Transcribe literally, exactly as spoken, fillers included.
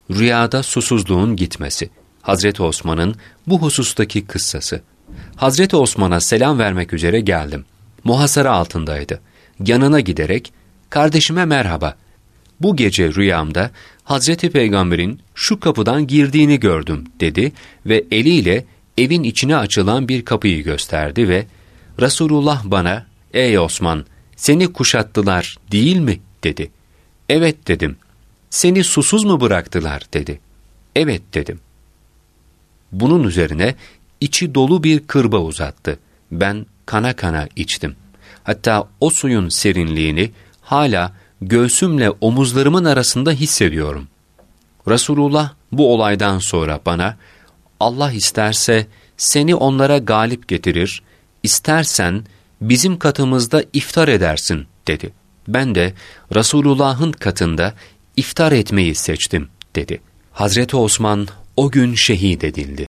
Rüyada susuzluğun gitmesi. Hazreti Osman'ın bu husustaki kıssası. Hazreti Osman'a selam vermek üzere geldim. Muhasara altındaydı. Yanına giderek, "Kardeşime merhaba. Bu gece rüyamda Hazreti Peygamber'in şu kapıdan girdiğini gördüm," dedi ve eliyle evin içine açılan bir kapıyı gösterdi ve "Resulullah bana, 'Ey Osman, seni kuşattılar değil mi?' dedi. 'Evet,' dedim. 'Seni susuz mu bıraktılar?' dedi. 'Evet,' dedim. Bunun üzerine içi dolu bir kırba uzattı. Ben kana kana içtim. Hatta o suyun serinliğini hala göğsümle omuzlarımın arasında hissediyorum. Resulullah bu olaydan sonra bana, "Allah isterse seni onlara galip getirir, istersen bizim katımızda iftar edersin," dedi. Ben de Resulullah'ın katında iftar etmeyi seçtim, dedi. Hazreti Osman o gün şehit edildi.